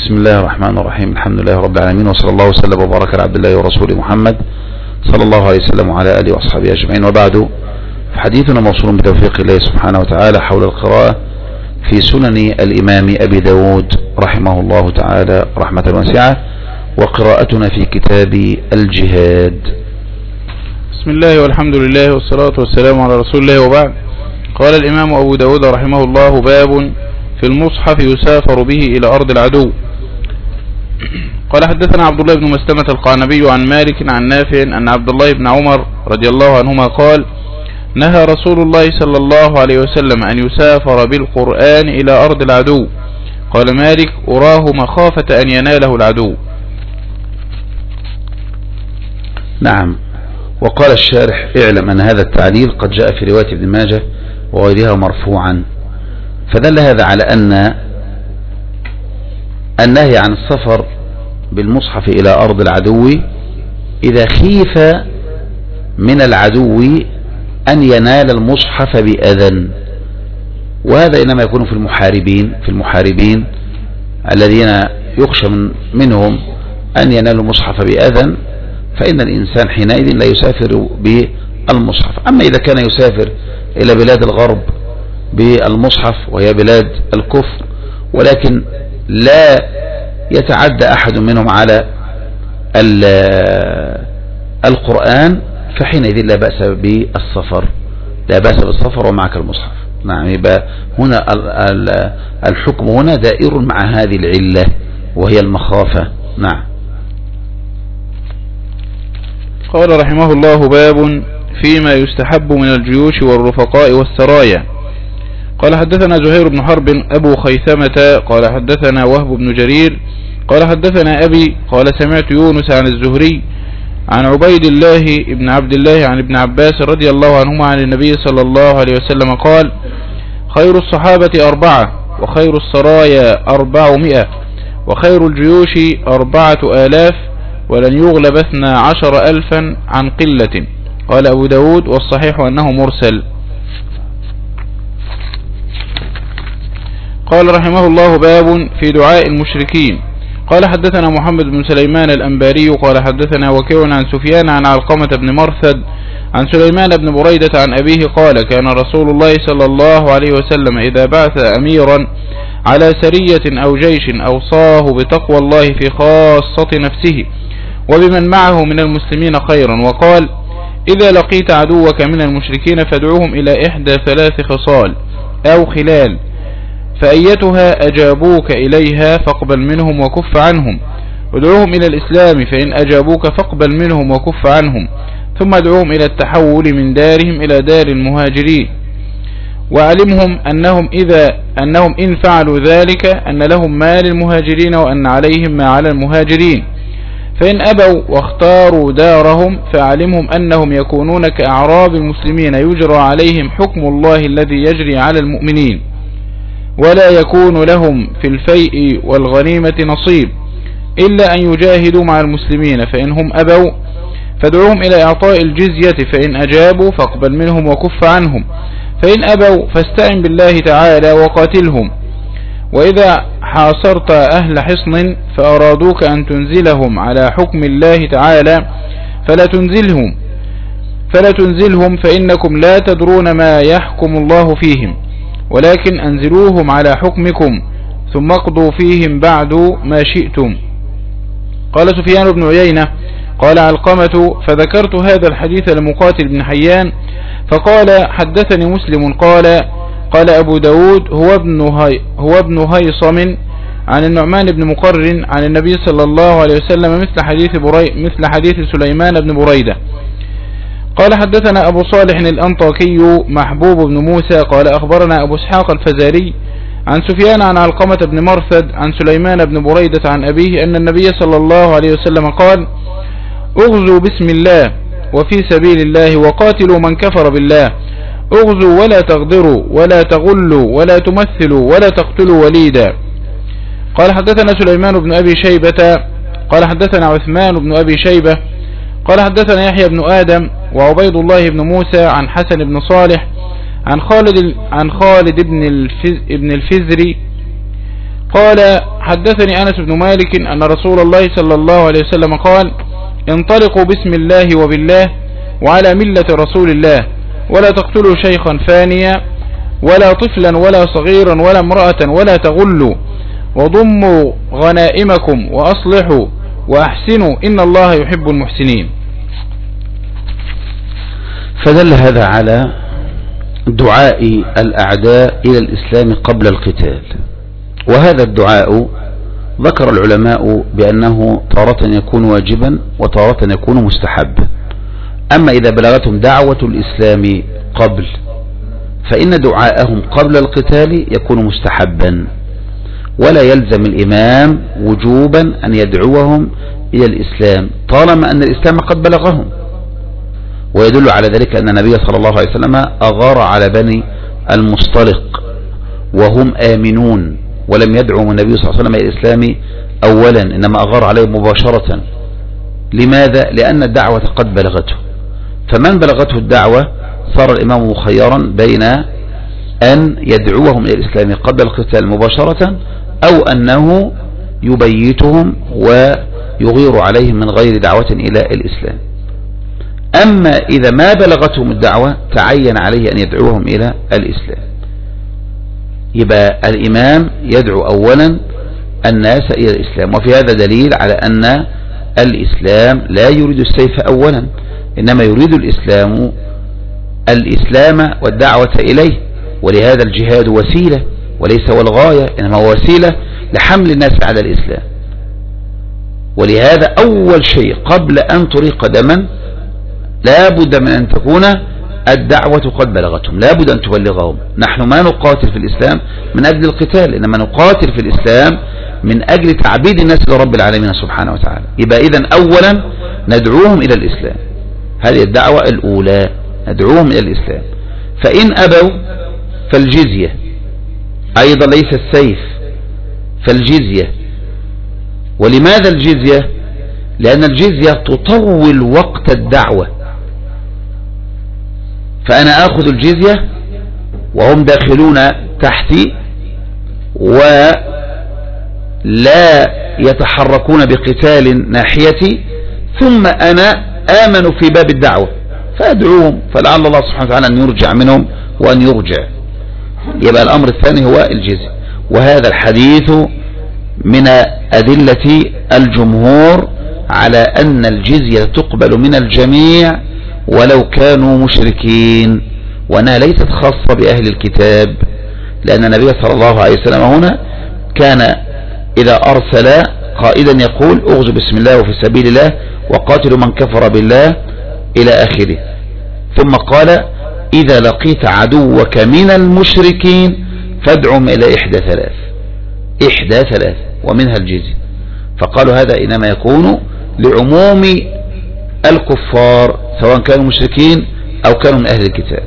بسم الله الرحمن الرحيم. الحمد لله رب العالمين، وصلى الله وسلم وبارك على عبد الله ورسوله محمد صلى الله عليه وسلم وعلى آله وأصحابه أجمعين، وبعد. حديثنا موصول بتوفيق الله سبحانه وتعالى حول القراءة في سنن الإمام أبي داود رحمه الله تعالى رحمة واسعة، وقراءتنا في كتاب الجهاد. بسم الله والحمد لله والصلاة والسلام على رسول الله، وبعد. قال الإمام أبو داود رحمه الله: باب في المصحف يسافر به إلى أرض العدو. قال حدثنا عبد الله بن مسلمة القعنبي عن مالك عن نافع أن عبد الله بن عمر رضي الله عنهما قال: نهى رسول الله صلى الله عليه وسلم أن يسافر بالقرآن إلى أرض العدو. قال مالك: أراه مخافة أن يناله العدو. نعم. وقال الشارح: اعلم أن هذا التعليل قد جاء في رواية ابن ماجه وغيرها مرفوعا، فدل هذا على أن النهي عن السفر بالمصحف إلى أرض العدو إذا خيف من العدو أن ينال المصحف بأذى، وهذا إنما يكون في المحاربين الذين يخشى منهم أن ينالوا المصحف بأذى، فإن الإنسان حينئذ لا يسافر بالمصحف. أما إذا كان يسافر إلى بلاد الغرب بالمصحف وهي بلاد الكفر، ولكن لا يتعدى أحد منهم على القرآن، فحينئذ لا بأس بالسفر ومعك المصحف. نعم. يبقى هنا الحكم هنا دائر مع هذه العلة وهي المخافة. نعم. قال رحمه الله: باب فيما يستحب من الجيوش والرفقاء والسرايا. قال حدثنا زهير بن حرب أبو خيثمة قال حدثنا وهب بن جرير قال حدثنا أبي قال سمعت يونس عن الزهري عن عبيد الله بن عبد الله عن ابن عباس رضي الله عنهما عن النبي صلى الله عليه وسلم قال: خير الصحابة 4، وخير السرايا 400، وخير الجيوش 4000، ولن يغلب 12,000 عن قلة. قال أبو داود: والصحيح أنه مرسل. قال رحمه الله: باب في دعاء المشركين. قال حدثنا محمد بن سليمان الأنباري قال حدثنا وكيع عن سفيان عن علقمة بن مرثد عن سليمان بن بريدة عن أبيه قال: كان رسول الله صلى الله عليه وسلم إذا بعث أميرا على سرية أو جيش أوصاه بتقوى الله في خاصة نفسه وبمن معه من المسلمين خيرا، وقال: إذا لقيت عدوك من المشركين فادعوهم إلى إحدى 3 خصال أو خلال، فأيتها أجابوك إليها فاقبل منهم وكف عنهم، ادعوهم إلى الإسلام فإن أجابوك فاقبل منهم وكف عنهم، ثم ادعوهم إلى التحول من دارهم إلى دار المهاجرين، وعلمهم أنهم إن فعلوا ذلك أن لهم ما للمهاجرين وأن عليهم ما على المهاجرين، فإن أبوا واختاروا دارهم فعلمهم أنهم يكونون كأعراب المسلمين يجرى عليهم حكم الله الذي يجري على المؤمنين، ولا يكون لهم في الفيء والغنيمة نصيب إلا أن يجاهدوا مع المسلمين، فإن هم أبوا فادعوهم إلى إعطاء الجزية، فإن أجابوا فاقبل منهم وكف عنهم، فإن أبوا فاستعن بالله تعالى وقاتلهم، وإذا حاصرت أهل حصن فأرادوك أن تنزلهم على حكم الله تعالى فلا تنزلهم فإنكم لا تدرون ما يحكم الله فيهم، ولكن أنزلوهم على حكمكم ثم اقضوا فيهم بعد ما شئتم. قال سفيان بن عيينة قال علقمة: فذكرت هذا الحديث لمقاتل بن حيان فقال: حدثني مسلم قال أبو داود: هو ابن هيصم عن النعمان بن مقرن عن النبي صلى الله عليه وسلم مثل حديث سليمان بن بريدة. قال حدثنا أبو صالح الأنطاكي محبوب بن موسى قال أخبرنا أبو اسحاق الفزاري عن سفيان عن علقمة بن مرثد عن سليمان بن بريدة عن أبيه أن النبي صلى الله عليه وسلم قال: اغزوا بسم الله وفي سبيل الله وقاتلوا من كفر بالله، اغزوا ولا تغدروا ولا تغلوا ولا تمثلوا ولا تقتلوا وليدا. قال حدثنا سليمان بن أبي شيبة قال حدثنا عثمان بن أبي شيبة قال حدثنا يحيى بن آدم وعبيد الله بن موسى عن حسن بن صالح عن خالد بن الفزري قال حدثني أنس بن مالك أن رسول الله صلى الله عليه وسلم قال انطلقوا بسم الله وبالله وعلى ملة رسول الله ولا تقتلوا شيخا فانيا ولا طفلا ولا صغيرا ولا امرأة ولا تغلوا وضموا غنائمكم وأصلحوا وأحسنوا إن الله يحب المحسنين. فدل هذا على دعاء الأعداء إلى الإسلام قبل القتال، وهذا الدعاء ذكر العلماء بأنه تارة يكون واجبا وتارة يكون مستحبا. أما إذا بلغتهم دعوة الإسلام قبل فإن دعاءهم قبل القتال يكون مستحبا، ولا يلزم الإمام وجوبا أن يدعوهم إلى الإسلام طالما أن الإسلام قد بلغهم. ويدل على ذلك أن النبي صلى الله عليه وسلم أغار على بني المصطلق وهم آمنون، ولم يدعوا النبي صلى الله عليه وسلم إلى الإسلام أولا، إنما أغار عليهم مباشرة. لماذا؟ لأن الدعوة قد بلغته، فمن بلغته الدعوة صار الإمام مخيرا بين أن يدعوهم إلى الإسلام قبل القتال مباشرة أو أنه يبيتهم ويغير عليهم من غير دعوة إلى الإسلام. أما إذا ما بلغتهم الدعوة تعين عليه أن يدعوهم إلى الإسلام. يبقى الإمام يدعو أولا الناس إلى الإسلام، وفي هذا دليل على أن الإسلام لا يريد السيف أولا، إنما يريد الإسلام والدعوة إليه، ولهذا الجهاد وسيلة وليس هو الغاية، إنما هو وسيلة لحمل الناس على الإسلام. ولهذا أول شيء قبل أن تريق دما لا بد من أن تكون الدعوة قد بلغتهم، لا بد أن تبلغهم. نحن ما نقاتل في الإسلام من أجل القتال، إنما نقاتل في الإسلام من أجل تعبيد الناس لرب العالمين سبحانه وتعالى. يبقى إذن أولا ندعوهم إلى الإسلام، هذه الدعوة الأولى، ندعوهم إلى الإسلام. فإن أبوا فالجزية، أيضا ليس السيف، فالجزية. ولماذا الجزية؟ لأن الجزية تطول وقت الدعوة، فأنا أخذ الجزية وهم داخلون تحتي ولا يتحركون بقتال ناحيتي، ثم أنا آمن في باب الدعوة فأدعوهم، فلعل الله سبحانه وتعالى أن يرجع منهم وأن يرجع. يبقى الأمر الثاني هو الجزية. وهذا الحديث من أدلة الجمهور على أن الجزية تقبل من الجميع ولو كانوا مشركين، وأنها ليست خاصة بأهل الكتاب، لأن النبي صلى الله عليه وسلم هنا كان إذا أرسل قائدا يقول اغزوا بسم الله وفي سبيل الله وقاتلوا من كفر بالله إلى آخره، ثم قال إذا لقيت عدوك من المشركين فادعهم إلى إحدى ثلاث ومنها الجزية. فقالوا هذا إنما يكون لعموم الكفار سواء كانوا مشركين أو كانوا من أهل الكتاب.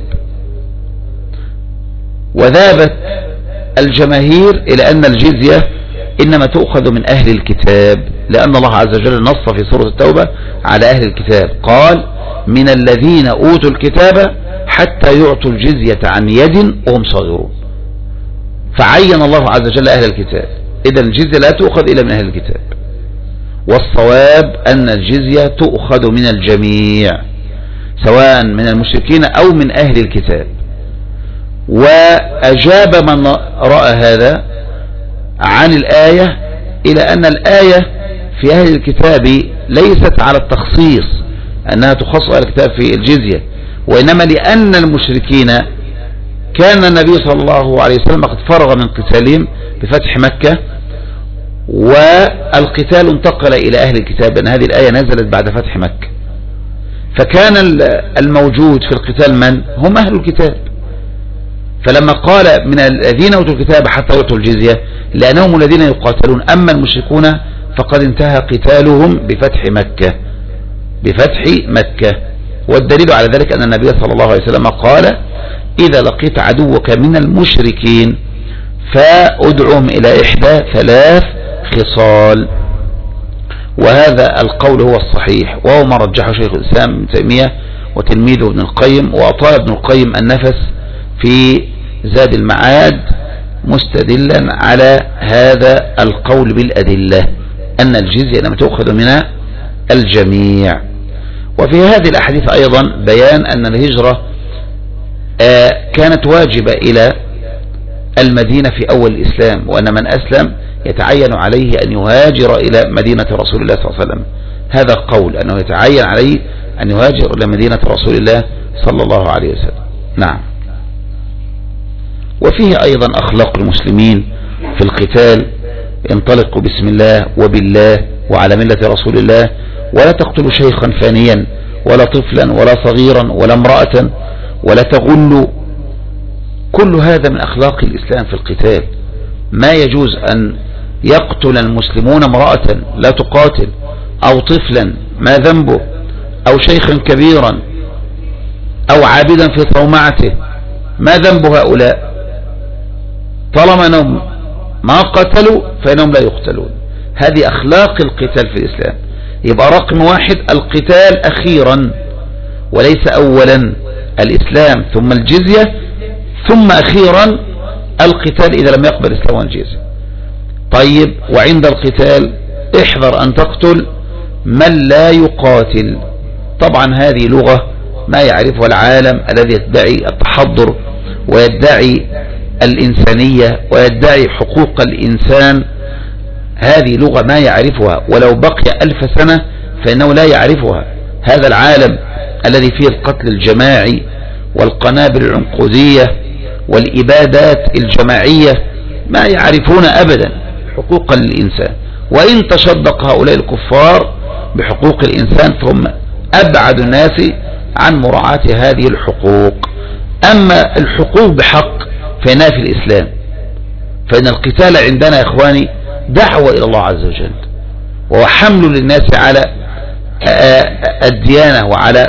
وذهبت الجماهير إلى أن الجزية إنما تؤخذ من أهل الكتاب، لأن الله عز وجل نص في سورة التوبة على أهل الكتاب، قال من الذين أوتوا الكتاب حتى يعطوا الجزية عن يد وهم صاغرون، فعين الله عز وجل أهل الكتاب. إذن الجزية لا تؤخذ إلا من أهل الكتاب، والصواب أن الجزية تؤخذ من الجميع سواء من المشركين أو من أهل الكتاب. وأجاب من رأى هذا عن الآية إلى أن الآية في أهل الكتاب ليست على التخصيص أنها تخص أهل الكتاب في الجزية، وإنما لأن المشركين كان النبي صلى الله عليه وسلم قد فرغ من قتالهم بفتح مكة، والقتال انتقل إلى أهل الكتاب، لأن هذه الآية نزلت بعد فتح مكة، فكان الموجود في القتال من هم أهل الكتاب. فلما قال من الذين أوتوا الكتاب حتى يعطوا الجزية لأنهم الذين يقاتلون، أما المشركون فقد انتهى قتالهم بفتح مكة. والدليل على ذلك أن النبي صلى الله عليه وسلم قال إذا لقيت عدوك من المشركين فأدعهم إلى إحدى ثلاث خصال. وهذا القول هو الصحيح، وهو ما رجحه شيخ الإسلام ابن تيمية وتلميذه ابن القيم، وأطال ابن القيم النفس في زاد المعاد مستدلا على هذا القول بالأدلة أن الجزية لم تؤخذ من الجميع. وفي هذه الأحاديث أيضا بيان أن الهجرة كانت واجبة إلى المدينة في أول الإسلام، وأن من أسلم يتعين عليه أن يهاجر إلى مدينة رسول الله صلى الله عليه وسلم. هذا قول أنه يتعين عليه أن يهاجر إلى مدينة رسول الله صلى الله عليه وسلم. نعم. وفيه أيضا أخلاق المسلمين في القتال: انطلقوا بسم الله وبالله وعلى ملة رسول الله، ولا تقتلوا شيخا فانيا ولا طفلا ولا صغيرا ولا امرأة ولا تغلوا. كل هذا من أخلاق الإسلام في القتال. ما يجوز أن يقتل المسلمون امرأة لا تقاتل، أو طفلا ما ذنبه، أو شيخا كبيرا، أو عابدا في صومعته، ما ذنب هؤلاء؟ طالما أنهم ما قتلوا فإنهم لا يقتلون. هذه أخلاق القتال في الإسلام. يبقى رقم واحد القتال أخيرا وليس أولا، الإسلام ثم الجزية ثم أخيرا القتال إذا لم يقبل الإسلام والجزية. طيب، وعند القتال احذر أن تقتل من لا يقاتل. طبعا هذه لغة ما يعرفها العالم الذي يدعي التحضر ويدعي الإنسانية ويدعي حقوق الإنسان. هذه لغة ما يعرفها، ولو بقي 1000 سنة فإنه لا يعرفها. هذا العالم الذي فيه القتل الجماعي والقنابل العنقودية والإبادات الجماعية ما يعرفون أبدا حقوق الإنسان، وإن تشدق هؤلاء الكفار بحقوق الإنسان فهم أبعد الناس عن مراعاة هذه الحقوق. أما الحقوق بحق فإنها في الإسلام. فإن القتال عندنا يا إخواني دعوة إلى الله عز وجل، وهو حمل للناس على الديانة وعلى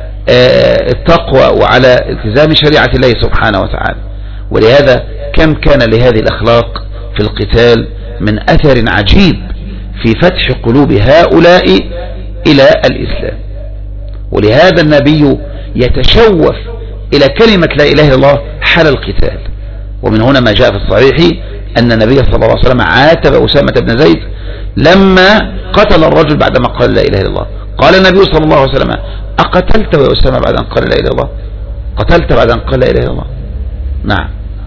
التقوى وعلى التزام شريعة الله سبحانه وتعالى. ولهذا كم كان لهذه الأخلاق في القتال من أثر عجيب في فتح قلوب هؤلاء إلى الإسلام. ولهذا النبي يتشوف إلى كلمة لا إله إلا الله حال القتال. ومن هنا ما جاء في الصحيح أن النبي صلى الله عليه وسلم عاتب أسامة بن زيد لما قتل الرجل بعدما قال لا إله إلا الله. قال النبي صلى الله عليه وسلم: أقتلت يا أسامة بعد أن قال لا إله إلا الله؟ قتلت بعد أن قال لا إله إلا الله؟ نعم.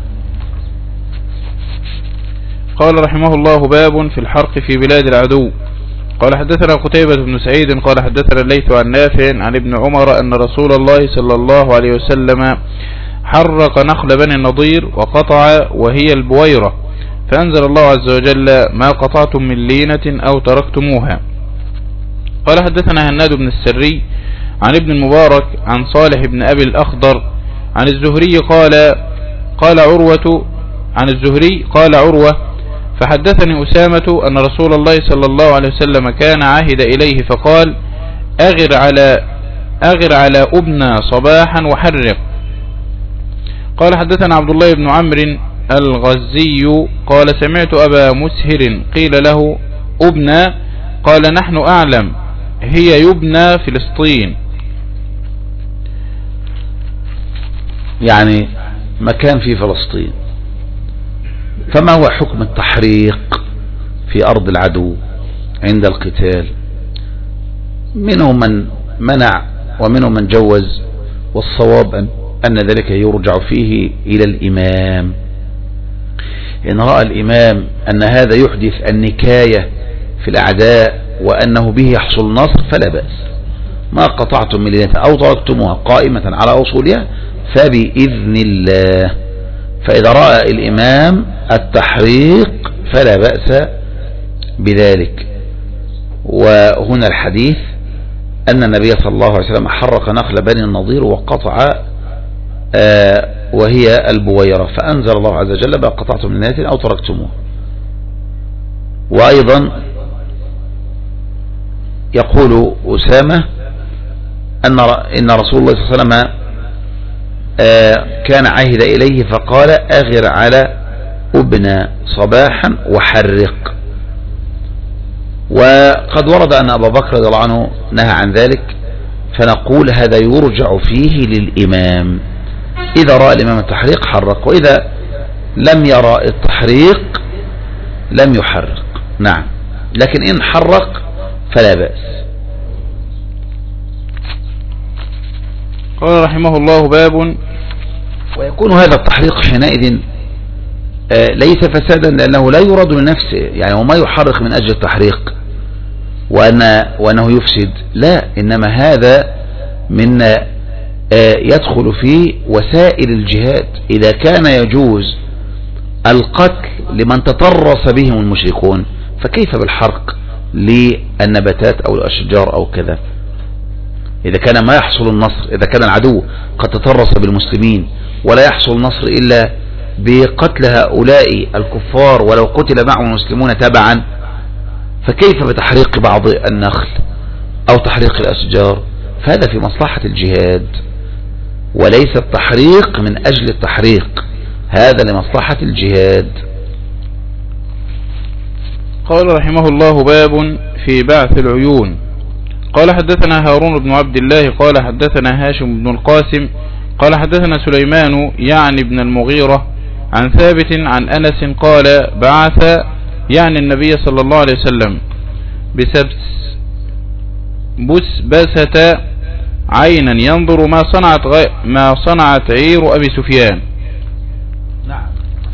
قال رحمه الله: باب في الحرق في بلاد العدو. قال حدثنا قتيبة بن سعيد قال حدثنا الليث عن نافع عن ابن عمر أن رسول الله صلى الله عليه وسلم حرق نخل بني النضير وقطع وهي البويرة، فأنزل الله عز وجل: ما قطعتم من لينة أو تركتموها. قال حدثنا هناد بن السري عن ابن المبارك عن صالح بن أبي الأخضر عن الزهري قال عروة عن الزهري قال عروة: فحدثني أسامة أن رسول الله صلى الله عليه وسلم كان عهد إليه فقال: أغر على أبنى صباحا وحرق. قال حدثنا عبد الله بن عمرو الغزي قال: سمعت أبا مسهر قيل له: أبنى؟ قال: نحن أعلم، هي يبنى فلسطين. يعني مكان في فلسطين. فما هو حكم التحريق في أرض العدو عند القتال؟ منهم من منع ومنهم من جوز، والصواب أن ذلك يرجع فيه إلى الإمام. إن رأى الإمام أن هذا يحدث النكاية في الأعداء وأنه به يحصل نصر فلا بأس. ما قطعتم من لينة أو تركتموها قائمة على أصولها فبإذن الله. فإذا رأى الإمام التحريق فلا بأس بذلك. وهنا الحديث أن النبي صلى الله عليه وسلم حرق نخل بني النضير وقطع وهي البويرة، فأنزل الله عز وجل: ما قطعتم من لينة أو تركتموها. وأيضا يقول أسامة إن رسول الله صلى الله عليه وسلم كان عهد إليه فقال: أغر على أبنى صباحا وحرق. وقد ورد أن أبا بكر رضي الله عنه نهى عن ذلك، فنقول هذا يرجع فيه للإمام. إذا رأى الإمام التحريق حرق، وإذا لم يرى التحريق لم يحرق. نعم، لكن إن حرق فلا بأس. قال رحمه الله: باب. ويكون هذا التحريق حينئذ ليس فسادا، لأنه لا يراد من نفسه، يعني وما يحرق من أجل التحريق وأنه يفسد، لا، إنما هذا من يدخل في وسائل الجهاد. إذا كان يجوز القتل لمن تطرس بهم المشركون، فكيف بالحرق للنباتات أو الأشجار أو كذا؟ إذا كان ما يحصل النصر، إذا كان العدو قد تطرس بالمسلمين ولا يحصل النصر إلا بقتل هؤلاء الكفار ولو قتل معهم المسلمون تبعا، فكيف بتحريق بعض النخل أو تحريق الأشجار؟ فهذا في مصلحة الجهاد، وليس التحريق من أجل التحريق، هذا لمصلحة الجهاد. قال رحمه الله: باب في بعث العيون. قال حدثنا هارون بن عبد الله قال حدثنا هاشم بن القاسم قال حدثنا سليمان يعني بن المغيرة عن ثابت عن أنس قال: بعث يعني النبي صلى الله عليه وسلم بسبسة عينا ينظر ما صنعت عير أبي سفيان. نعم.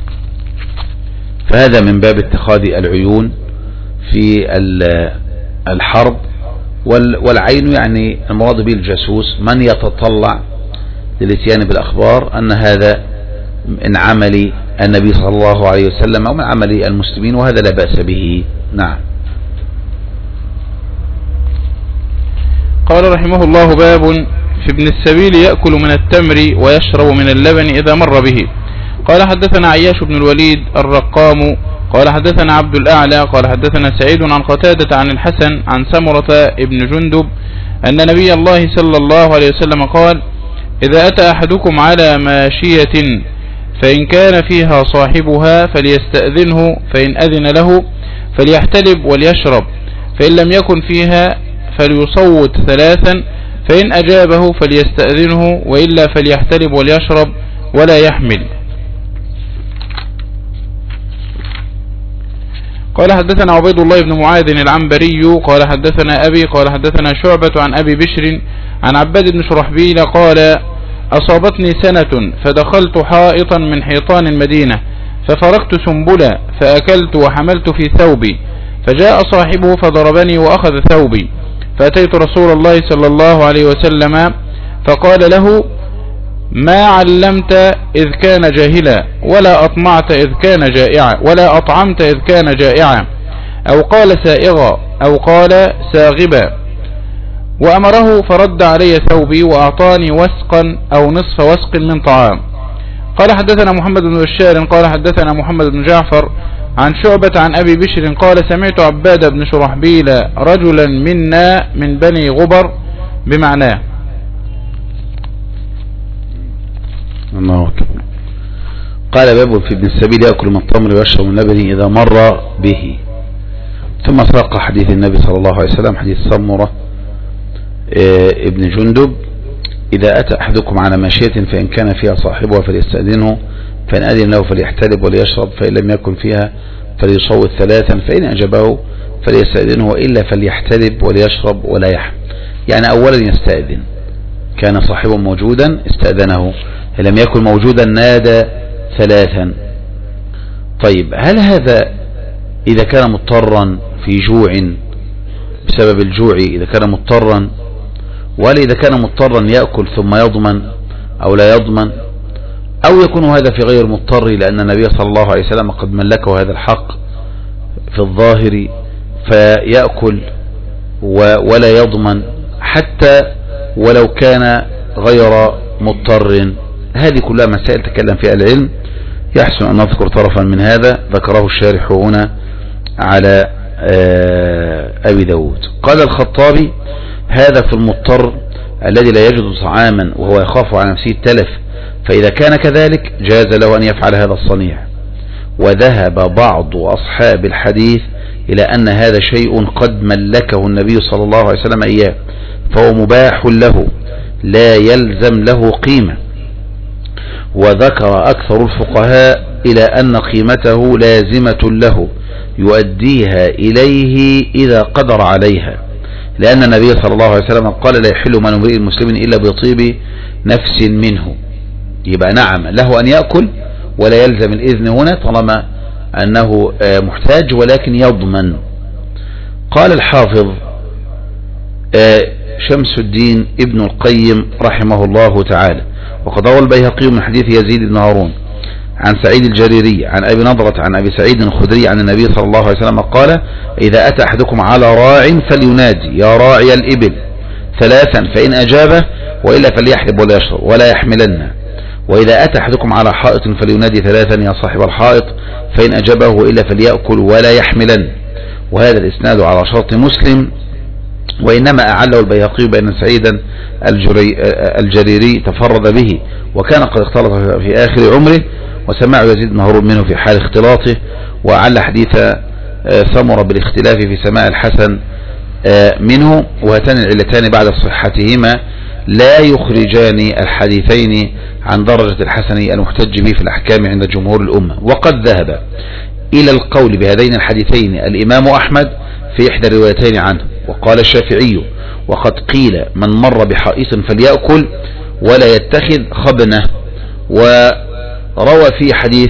فهذا من باب اتخاذ العيون في الحرب، والعين يعني المراد به الجاسوس، من يتطلع للاتيان بالأخبار، أن هذا من عمل النبي صلى الله عليه وسلم أو من عمل المسلمين، وهذا لا بأس به. نعم. قال رحمه الله: باب في ابن السبيل يأكل من التمر ويشرب من اللبن إذا مر به. قال حدثنا عياش بن الوليد الرقام قال حدثنا عبد الأعلى قال حدثنا سعيد عن قتادة عن الحسن عن سمرة ابن جندب أن نبي الله صلى الله عليه وسلم قال: إذا أتى أحدكم على ماشية فإن كان فيها صاحبها فليستأذنه، فإن أذن له فليحتلب وليشرب، فإن لم يكن فيها فليصوت ثلاثا، فإن أجابه فليستأذنه، وإلا فليحتلب وليشرب ولا يحمل. قال حدثنا عبيد الله بن معاذ العنبري قال حدثنا أبي قال حدثنا شعبة عن أبي بشر عن عباد بن شرحبيل قال: أصابتني سنة فدخلت حائطا من حيطان المدينة ففرقت سنبلا فأكلت وحملت في ثوبي، فجاء صاحبه فضربني وأخذ ثوبي، فأتيت رسول الله صلى الله عليه وسلم فقال له: ما علمت إذ كان جاهلا ولا أطمعت إذ كان جائعا ولا أطعمت إذ كان جائعا، أو قال سائغا أو قال ساغبا، وأمره فرد علي ثوبي وأعطاني وسقا أو نصف وسق من طعام. قال حدثنا محمد بن بشار قال حدثنا محمد بن جعفر عن شعبة عن أبي بشر قال: سمعت عباد بن شرحبيل رجلا منا من بني غبر بمعناه. الله أكبر. قال: باب في ابن السبيل يأكل من التمر ويشرب من لبن إذا مر به. ثم ساق حديث النبي صلى الله عليه وسلم، حديث سمرة ابن جندب: إذا أتى أحدكم على ماشية فإن كان فيها صاحبها فليستأذنه، فإن أذن له فليحتلب وليشرب، فإن لم يكن فيها فليصوت ثلاثا، فإن أجابه فليستأذنه، وإلا فليحتلب وليشرب ولا يحمل. يعني أولا يستأذن، كان صاحبه موجودا استأذنه، إن لم يكن موجودا نادى ثلاثا. طيب، هل هذا إذا كان مضطرا في جوع بسبب الجوع، إذا كان مضطرا، ولا إذا كان مضطرا يأكل ثم يضمن أو لا يضمن، أو يكون هذا في غير مضطر لأن النبي صلى الله عليه وسلم قد ملكه هذا الحق في الظاهر فيأكل ولا يضمن حتى ولو كان غير مضطر. هذه كلها مسائل تكلم فيها العلم، يحسن أن نذكر طرفا من هذا ذكره الشارح هنا على أبي داود. قال الخطابي: هذا في المضطر الذي لا يجد طعاما وهو يخاف على نفسه التلف، فإذا كان كذلك جاز له أن يفعل هذا الصنيع. وذهب بعض أصحاب الحديث إلى أن هذا شيء قد ملكه النبي صلى الله عليه وسلم إياه، فهو مباح له لا يلزم له قيمة. وذكر أكثر الفقهاء إلى أن قيمته لازمة له يؤديها إليه إذا قدر عليها، لأن النبي صلى الله عليه وسلم قال لا يحل مال امرئ مسلم إلا بطيب نفس منه. يبقى نعم له أن يأكل ولا يلزم الإذن هنا طالما أنه محتاج، ولكن يضمن. قال الحافظ شمس الدين ابن القيم رحمه الله تعالى: وقد روى البيهقي من حديث يزيد بن هارون عن سعيد الجريري عن أبي نضرة عن أبي سعيد الخدري عن النبي صلى الله عليه وسلم قال: إذا أتى أحدكم على راع فلينادي يا راعي الإبل 3 فإن أجابه وإلا فليحلب ولا يشرب ولا يحملن. وإذا أتى أحدكم على حائط فلينادي 3 يا صاحب الحائط فإن أجابه وإلا فليأكل ولا يحملن. وهذا الإسناد على شرط مسلم، وإنما أعله البيهقي بأن سعيدا الجريري تفرد به وكان قد اختلط في آخر عمره، وسمع يزيد بن هارون منه في حال اختلاطه، وأعل حديث ثمر بالاختلاف في سماع الحسن منه. وهاتان العلتان بعد صحتهما لا يخرجان الحديثين عن درجة الحسن المحتج به في الأحكام عند جمهور الأمة. وقد ذهب إلى القول بهذين الحديثين الإمام أحمد في إحدى الروايتين عنه. وقال الشافعي: وقد قيل من مر بحائط فليأكل ولا يتخذ خبنه. وروى في حديث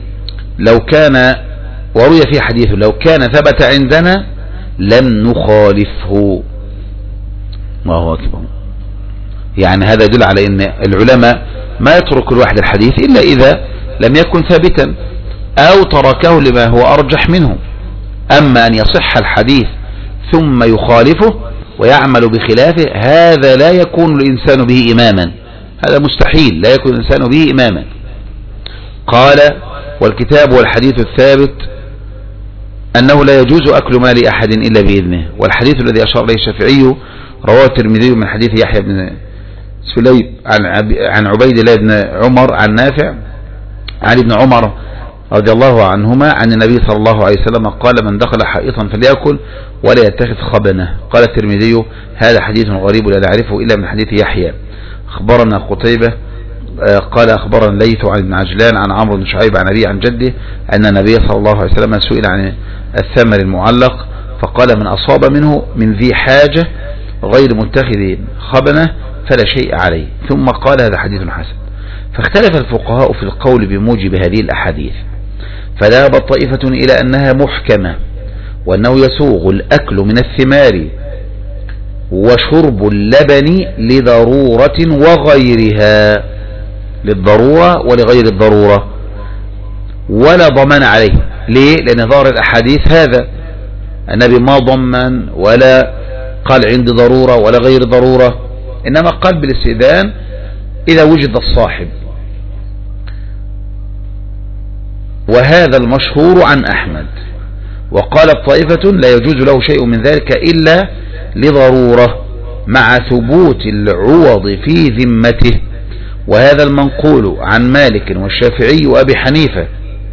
وروي في حديث لو كان ثبت عندنا لم نخالفه. ما هو أكبر. يعني هذا يدل على أن العلماء ما يترك الواحد الحديث إلا إذا لم يكن ثابتا أو تركه لما هو أرجح منه. أما أن يصح الحديث ثم يخالفه ويعمل بخلافه هذا لا يكون الإنسان به إماما، هذا مستحيل، لا يكون الإنسان به إماما. قال: والكتاب والحديث الثابت أنه لا يجوز أكل مال أحد إلا بإذنه. والحديث الذي أشار إليه الشافعي رواه الترمذي من حديث يحيى بن سليم عن عبيد الله بن عمر عن نافع عن ابن عمر رضي الله عنهما عن النبي صلى الله عليه وسلم قال: من دخل حائطا فليأكل ولا يتخذ خبنه. قال الترمذي: هذا حديث غريب لا نعرفه إلا من حديث يحيى. أخبرنا قتيبة قال: أخبرنا الليث عن ابن عجلان عن عمرو بن شعيب عن أبيه عن جده أن النبي صلى الله عليه وسلم سئل عن الثمر المعلق فقال: من أصاب منه من ذي حاجة غير متخذ خبنه فلا شيء عليه. ثم قال: هذا حديث حسن. فاختلف الفقهاء في القول بموجب هذه الأحاديث، فذهبت طائفة إلى أنها محكمة وأنه يسوغ الأكل من الثمار وشرب اللبن لضرورة وغيرها، للضرورة ولغير الضرورة، ولا ضمان عليه. ليه؟ لأن ظاهر الأحاديث هذا، النبي ما ضمن ولا قال عندي ضرورة ولا غير ضرورة، إنما قال بالاستئذان إذا وجد الصاحب. وهذا المشهور عن أحمد. وقالت طائفة لا يجوز له شيء من ذلك إلا لضرورة مع ثبوت العوض في ذمته. وهذا المنقول عن مالك والشافعي وأبي حنيفة.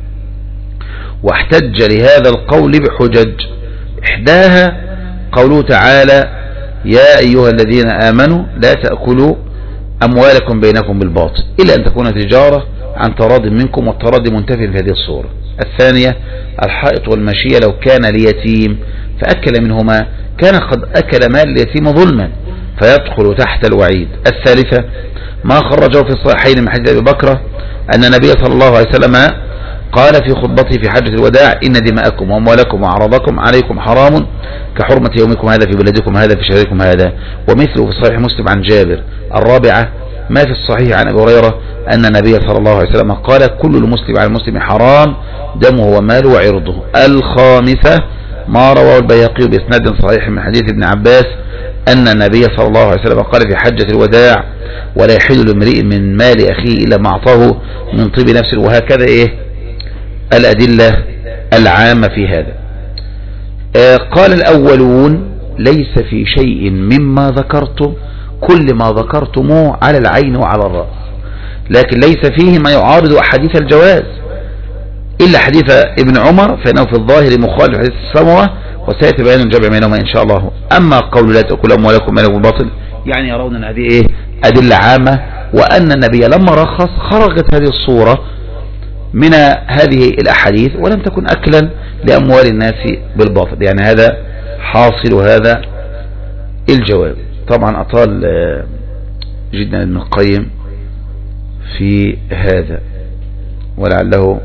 واحتج لهذا القول بحجج، إحداها قوله تعالى: يا أيها الذين آمنوا لا تأكلوا أموالكم بينكم بالباطل إلا أن تكون تجارة عن تراض منكم، والتراضي منتفي في هذه الصورة. الثانية: الحائط والمشية لو كان ليتيم فأكل منهما كان قد أكل مال اليتيم ظلما فيدخل تحت الوعيد. الثالثة: ما خرجه في الصحيحين من حديث أبي بكر أن النبي صلى الله عليه وسلم قال في خطبته في حجة الوداع: إن دماءكم وأموالكم وأعراضكم عليكم حرام كحرمة يومكم هذا في بلدكم هذا في شهركم هذا. ومثله في صحيح مسلم عن جابر. الرابعة: ما في الصحيح عن أبي هريرة أن النبي صلى الله عليه وسلم قال: كل المسلم على المسلم حرام دمه وماله وعرضه. الخامسة: ما رواه البيهقي بإسناد صحيح من حديث ابن عباس أن النبي صلى الله عليه وسلم قال في حجة الوداع: ولا يحل لامرئ من مال أخيه إلا ما أعطاه من طيب نفسه. وهكذا الأدلة العامة في هذا. قال الأولون: ليس في شيء مما ذكرتم كل ما ذكرتموه على العين وعلى الرأس، لكن ليس فيه ما يعارض أحاديث الجواز إلا حديث ابن عمر فإنه في الظاهر مخالف حديث السمرة، وسيأتي بيان الجمع بينهما إن شاء الله. أما قول لا تأكل أموالكم بينكم بالباطل يعني يرون أن هذه أدلة عامة وأن النبي لما رخص خرجت هذه الصورة من هذه الأحاديث ولم تكن أكلا لأموال الناس بالباطل. يعني هذا حاصل هذا الجواب. طبعا أطال جدا ابن القيم في هذا ولعله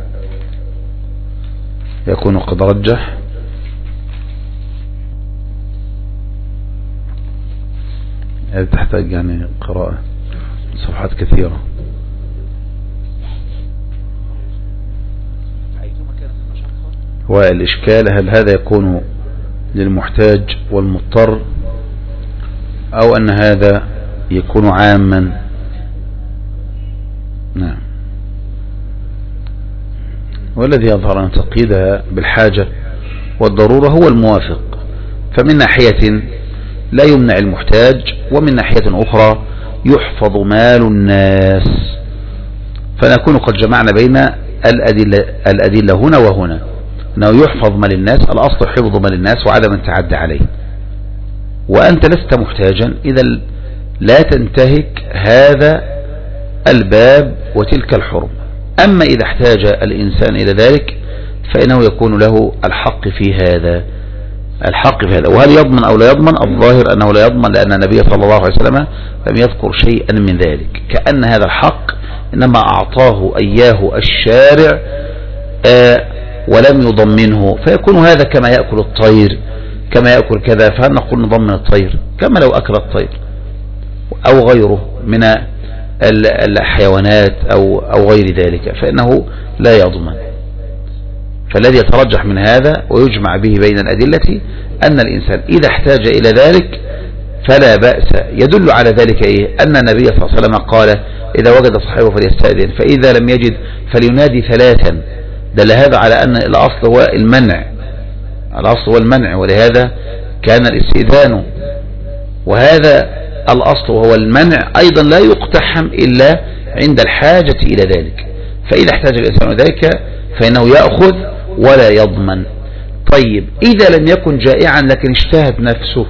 يكون قد رجح. هذا تحتاج يعني قراءة صفحات كثيرة. والإشكال هل هذا يكون للمحتاج والمضطر أو أن هذا يكون عاما؟ نعم. والذي يظهر أن تقييدها بالحاجة والضرورة هو الموافق. فمن ناحية لا يمنع المحتاج ومن ناحية أخرى يحفظ مال الناس، فنكون قد جمعنا بين الأدلة هنا وهنا، أنه يحفظ مال الناس، الأصل حفظ مال الناس وعدم التعدي عليه. وأنت لست محتاجا إذا لا تنتهك هذا الباب وتلك الحرم. أما إذا احتاج الإنسان إلى ذلك فإنه يكون له الحق في هذا. وهل يضمن أو لا يضمن؟ الظاهر أنه لا يضمن، لأن النبي صلى الله عليه وسلم لم يذكر شيئا من ذلك، كأن هذا الحق إنما أعطاه إياه الشارع ولم يضمنه، فيكون هذا كما يأكل الطير كما يأكل كذا، فهل نقول نضمن الطير كما لو أكل الطير أو غيره من الحيوانات أو غير ذلك، فإنه لا يضمن. فالذي يترجح من هذا ويجمع به بين الأدلة أن الإنسان إذا احتاج إلى ذلك فلا بأس. يدل على ذلك أن النبي صلى الله عليه وسلم قال إذا وجد صاحبه فليستأذن، فإذا لم يجد فلينادي ثلاثا. دل هذا على أن الأصل هو المنع، ولهذا كان الاستئذان، وهذا الأصل وهو المنع أيضا لا يقتحم إلا عند الحاجة إلى ذلك. فإذا احتاج الإنسان ذلك فإنه يأخذ ولا يضمن. طيب إذا لم يكن جائعا لكن اشتهت نفسه،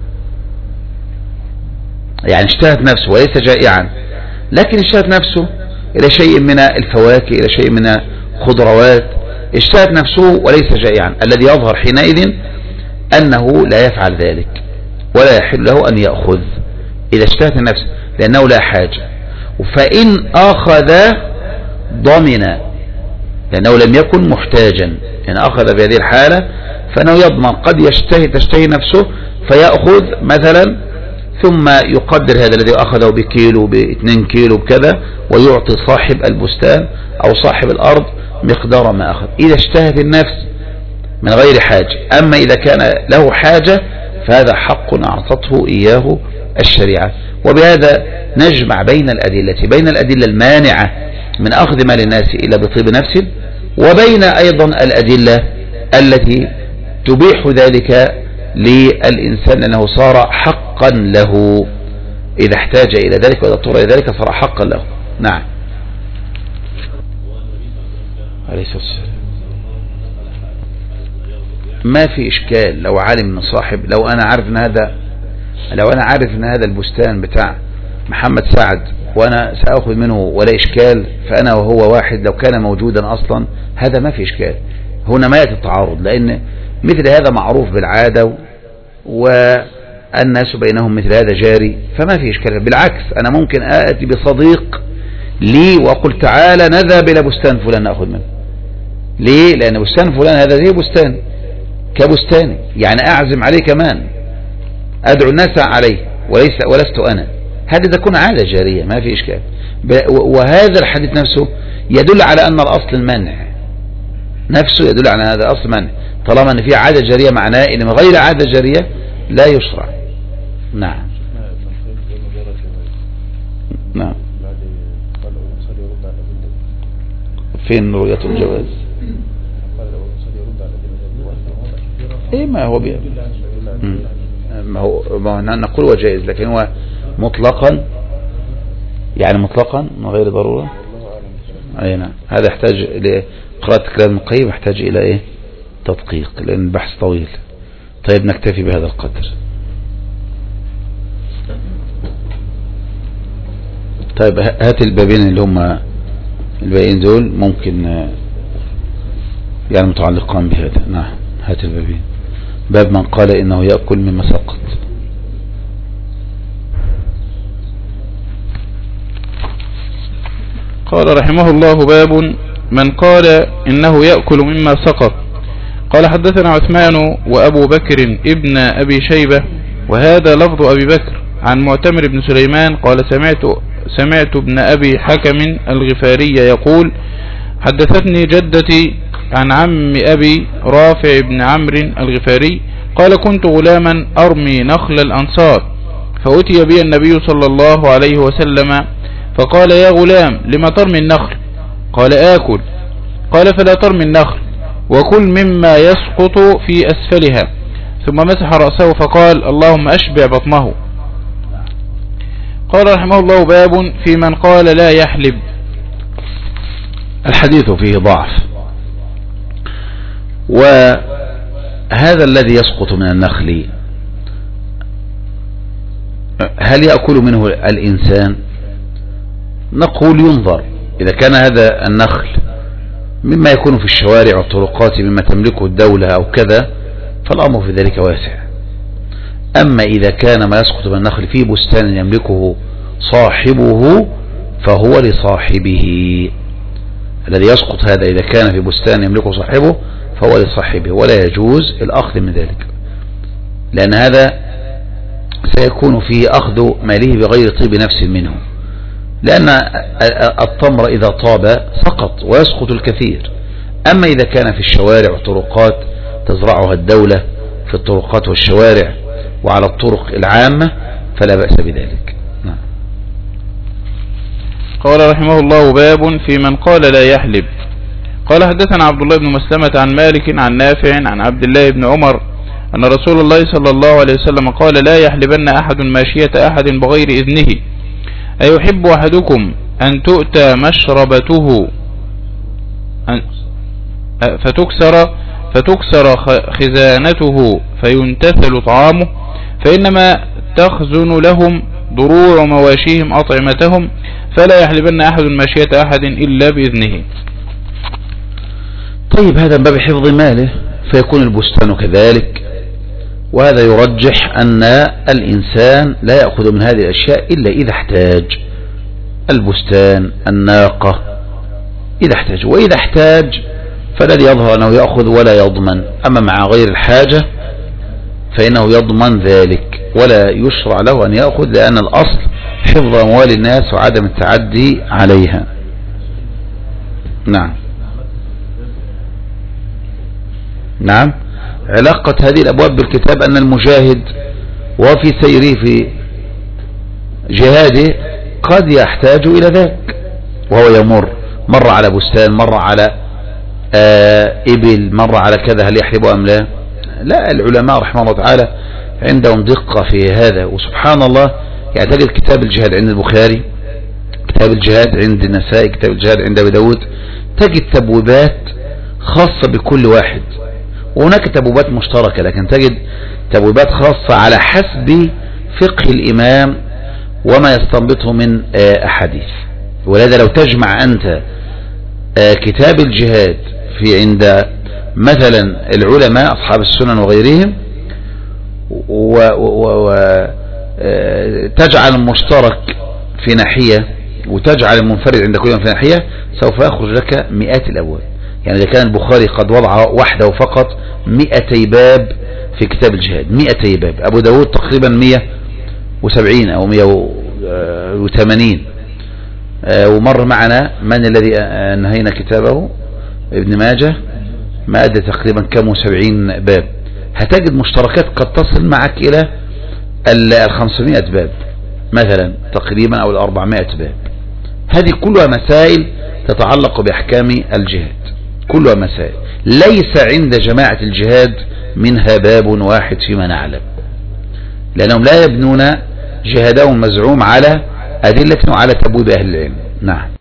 يعني اشتهت نفسه وليس جائعا لكن اشتهت نفسه إلى شيء من الفواكه إلى شيء من خضروات، اشتهت نفسه وليس جائعا، الذي يظهر حينئذ أنه لا يفعل ذلك ولا يحل له أن يأخذ إذا اشتهت النفس لأنه لا حاجة. فإن أخذ ضمن لأنه لم يكن محتاجا، إن أخذ بهذه الحالة فإنه يضمن. قد تشتهي نفسه فيأخذ مثلا ثم يقدر هذا الذي أخذه بكيلو ب2 كيلو بكذا ويعطي صاحب البستان أو صاحب الأرض مقدار ما أخذ إذا اشتهت النفس من غير حاجة. أما إذا كان له حاجة فهذا حق أعطته إياه الشريعة. وبهذا نجمع بين الأدلة المانعة من أخذ مال الناس إلا بطيب نفس، وبين أيضا الأدلة التي تبيح ذلك للإنسان أنه صار حقا له إذا احتاج إلى ذلك، وإذا اضطر إلى ذلك صار حقا له. نعم. عليه الصلاة والسلام. ما في إشكال لو علم من صاحب، لو أنا عارف أن هذا البستان بتاع محمد سعد وأنا سأخذ منه ولا إشكال، فأنا وهو واحد، لو كان موجودا أصلا هذا ما في إشكال. هنا ما يأتي التعارض، لأن مثل هذا معروف بالعادة والناس بينهم مثل هذا جاري، فما في إشكال. بالعكس أنا ممكن آتي بصديق لي وأقول تعالى نذهب إلى بستان فلان نأخذ منه. ليه؟ لأن بستان فلان هذا زي بستان كبستاني، يعني أعزم عليه كمان، أدعو الناس عليه ولست أنا. هذا تكون عادة جارية ما في إشكال. وهذا الحديث نفسه يدل على أن الأصل المنع نفسه، يدل على هذا أصل منع. طالما أن في عادة جارية معناه إن من غير عادة جارية لا يشرع. نعم. نعم. فين رؤية الجواز؟ إيه ما هو ما هو نقول هو جائز، لكن هو مطلقا يعني مطلقا من غير ضرورة. أي نعم. هذا يحتاج لقراءة كلام القيم، يحتاج إلى إيه تدقيق لأن البحث طويل. طيب نكتفي بهذا القدر. طيب هات البابين اللي هم الباقيين دول ممكن يعني متعلقان بهذا. نعم هات البابين. باب من قال إنه يأكل مما سقط. قال رحمه الله باب من قال إنه يأكل مما سقط. قال حدثنا عثمان وأبو بكر ابن أبي شيبة وهذا لفظ أبي بكر عن معتمر بن سليمان قال سمعت ابن أبي حكم الغفاري يقول حدثتني جدتي عن عم أبي رافع بن عمرو الغفاري قال كنت غلاما أرمي نخل الأنصار فأتي بي النبي صلى الله عليه وسلم فقال يا غلام لما ترمي النخل؟ قال آكل. قال فلا ترمي النخل وكل مما يسقط في أسفلها ثم مسح رأسه فقال اللهم أشبع بطنه. قال رحمه الله باب في من قال لا يحلب. الحديث فيه ضعف، وهذا الذي يسقط من النخل هل يأكل منه الإنسان؟ نقول ينظر. إذا كان هذا النخل مما يكون في الشوارع والطرقات مما تملكه الدولة أو كذا فالأمر في ذلك واسع. أما إذا كان ما يسقط من النخل في بستان يملكه صاحبه فهو لصاحبه. الذي يسقط هذا إذا كان في بستان يملكه صاحبه فهو لصاحبه ولا يجوز الأخذ من ذلك، لأن هذا سيكون فيه أخذ ماله بغير طيب نفس منه، لأن التمر إذا طاب سقط ويسقط الكثير. أما إذا كان في الشوارع والطرقات تزرعها الدولة في الطرقات والشوارع وعلى الطرق العامة فلا بأس بذلك. نعم. قال رحمه الله باب في من قال لا يحلب. قال حدثنا عبد الله بن مسلمة عن مالك عن نافع عن عبد الله بن عمر أن رسول الله صلى الله عليه وسلم قال لا يحلبن أحد ماشية أحد بغير إذنه. أيحب أحدكم أن تؤتى مشربته فتكسر خزانته فينتثل طعامه فإنما تخزن لهم ضروع مواشيهم أطعمتهم فلا يحلبن أحد ماشية أحد إلا بإذنه. طيب هذا من باب حفظ ماله فيكون البستان كذلك، وهذا يرجح أن الإنسان لا يأخذ من هذه الأشياء إلا إذا احتاج. البستان الناقة إذا احتاج، وإذا احتاج فالذي يظهر أنه يأخذ ولا يضمن. أما مع غير الحاجة فإنه يضمن ذلك ولا يشرع له أن يأخذ، لأن الأصل حفظ أموال الناس وعدم التعدي عليها. نعم. نعم. علاقة هذه الأبواب بالكتاب أن المجاهد وفي سيره في جهاده قد يحتاج إلى ذلك وهو يمر، مر على بستان، مر على إبل، مر على كذا، هل يحلبه أم لا؟ لا، العلماء رحمه الله تعالى عندهم دقة في هذا. وسبحان الله يعني تجد كتاب الجهاد عند البخاري، كتاب الجهاد عند النسائي، كتاب الجهاد عند أبي داود، تجد تبويبات خاصة بكل واحد، وهناك تبويبات مشتركة، لكن تجد تبويبات خاصة على حسب فقه الإمام وما يستنبطه من أحاديث. ولذا لو تجمع أنت كتاب الجهاد في عند مثلا العلماء أصحاب السنن وغيرهم وتجعل المشترك في ناحية وتجعل المنفرد عند كل في ناحية سوف يخرج لك مئات الأبواب. يعني إذا كان البخاري قد وضع وحده فقط 200 باب في كتاب الجهاد، 200 باب، أبو داود تقريبا 170 أو 180. ومر معنا من الذي نهينا كتابه ابن ماجه ما أدى تقريبا كم 70 باب. هتجد مشتركات قد تصل معك إلى 500 باب مثلا تقريبا أو 400 باب. هذه كلها مسائل تتعلق بأحكام الجهاد، كلها مسائل ليس عند جماعة الجهاد منها باب واحد فيما نعلم، لأنهم لا يبنون جهادهم مزعوم على أدلة وعلى تبويب أهل العلم. نعم.